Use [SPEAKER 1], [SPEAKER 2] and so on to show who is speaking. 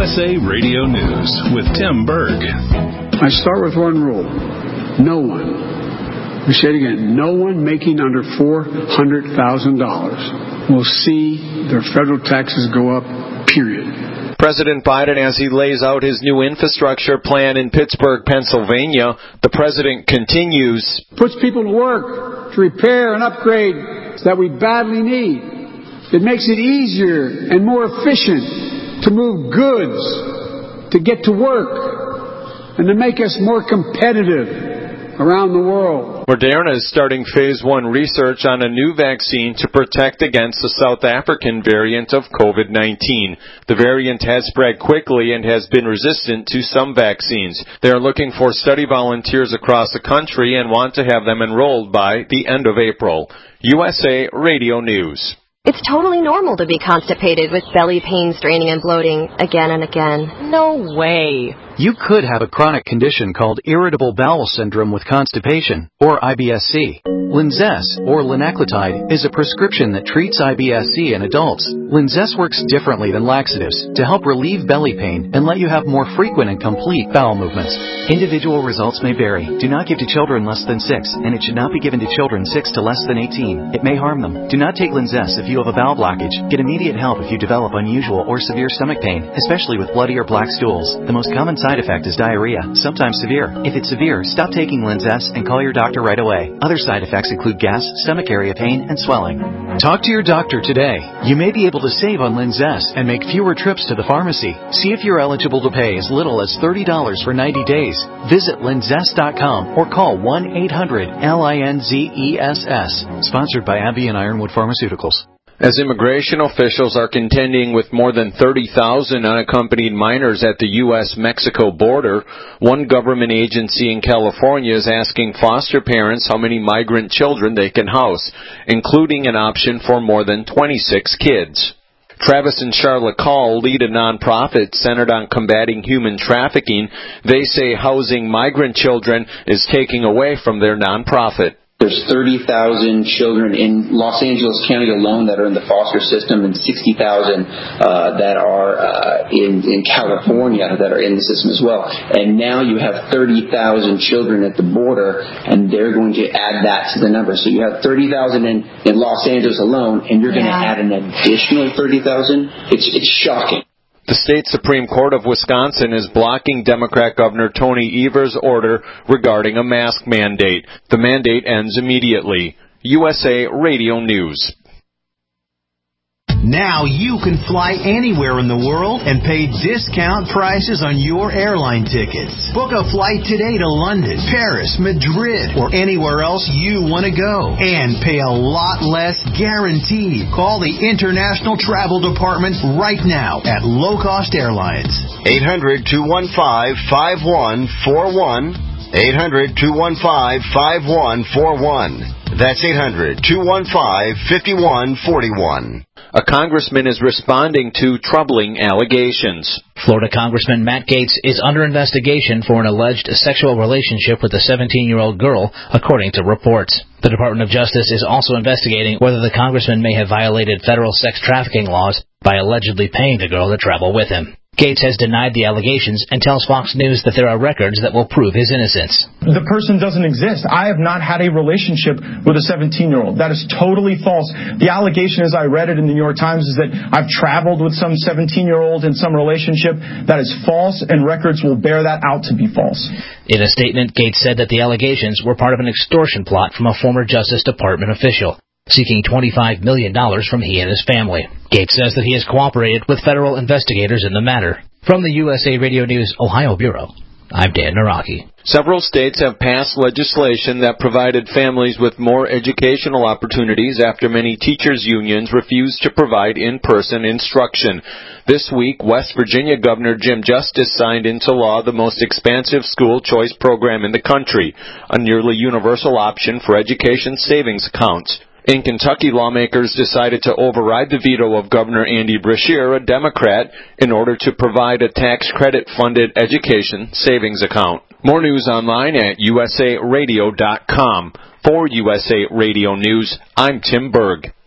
[SPEAKER 1] USA Radio News with Tim Berg.
[SPEAKER 2] I start with one rule. No one, we say it again, no one making under $400,000 will see their federal taxes go up, period.
[SPEAKER 3] President Biden, as he lays out his new infrastructure plan in Pittsburgh, Pennsylvania, the president continues.
[SPEAKER 2] Puts people to work to repair and upgrade that we badly need. It makes it easier and more efficient to move goods, to get to work, and to make us more competitive around the world.
[SPEAKER 3] Moderna is starting phase 1 research on a new vaccine to protect against the South African variant of COVID-19. The variant has spread quickly and has been resistant to some vaccines. They are looking for study volunteers across the country and want to have them enrolled by the end of April. USA Radio News.
[SPEAKER 4] It's totally normal to be constipated with belly pain, straining, and bloating again and again.
[SPEAKER 5] No way.
[SPEAKER 6] You could have a chronic condition called irritable bowel syndrome with constipation, or IBS-C. Linzess, or linaclotide, is a prescription that treats IBS-C in adults. Linzess works differently than laxatives to help relieve belly pain and let you have more frequent and complete bowel movements. Individual results may vary. Do not give to children less than 6, and it should not be given to children 6 to less than 18. It may harm them. Do not take Linzess if you have a bowel blockage. Get immediate help if you develop unusual or severe stomach pain, especially with bloody or black stools. The most common side effect is diarrhea, sometimes severe. If it's severe, stop taking Linzess and call your doctor right away. Other side effects include gas, stomach area pain, and swelling. Talk to your doctor today. You may be able to save on Linzess and make fewer trips to the pharmacy. See if you're eligible to pay as little as $30 for 90 days. Visit linzess.com or call 1-800-LINZESS. Sponsored by AbbVie and Ironwood Pharmaceuticals.
[SPEAKER 3] As immigration officials are contending with more than 30,000 unaccompanied minors at the U.S.-Mexico border, one government agency in California is asking foster parents how many migrant children they can house, including an option for more than 26 kids. Travis and Charlotte Call lead a nonprofit centered on combating human trafficking. They say housing migrant children is taking away from their nonprofit.
[SPEAKER 7] There's 30,000 children in Los Angeles County alone that are in the foster system, and 60,000 that are in California that are in the system as well. And now you have 30,000 children at the border, and they're going to add that to the number. So you have 30,000 in Los Angeles alone, and you're going to add an additional 30,000. It's shocking.
[SPEAKER 3] The state Supreme Court of Wisconsin is blocking Democrat Governor Tony Evers' order regarding a mask mandate. The mandate ends immediately. USA Radio News.
[SPEAKER 8] Now you can fly anywhere in the world and pay discount prices on your airline tickets. Book a flight today to London, Paris, Madrid, or anywhere else you want to go. And pay a lot less guaranteed. Call the International Travel Department right now at Low Cost Airlines.
[SPEAKER 9] 800-215-5141. 800-215-5141. That's 800-215-5141.
[SPEAKER 3] A congressman is responding to troubling allegations.
[SPEAKER 10] Florida Congressman Matt Gaetz is under investigation for an alleged sexual relationship with a 17-year-old girl, according to reports. The Department of Justice is also investigating whether the congressman may have violated federal sex trafficking laws by allegedly paying the girl to travel with him. Gaetz has denied the allegations and tells Fox News that there are records that will prove his innocence.
[SPEAKER 11] The person doesn't exist. I have not had a relationship with a 17-year-old. That is totally false. The allegation, as I read it in the New York Times, is that I've traveled with some 17-year-old in some relationship. That is false, and records will bear that out to be false.
[SPEAKER 10] In a statement, Gaetz said that the allegations were part of an extortion plot from a former Justice Department official, seeking $25 million from he and his family. Gaetz says that he has cooperated with federal investigators in the matter. From the USA Radio News Ohio Bureau, I'm Dan Naraki.
[SPEAKER 3] Several states have passed legislation that provided families with more educational opportunities after many teachers' unions refused to provide in-person instruction. This week, West Virginia Governor Jim Justice signed into law the most expansive school choice program in the country, a nearly universal option for education savings accounts. In Kentucky, lawmakers decided to override the veto of Governor Andy Beshear, a Democrat, in order to provide a tax credit-funded education savings account. More news online at usaradio.com. For USA Radio News, I'm Tim Berg.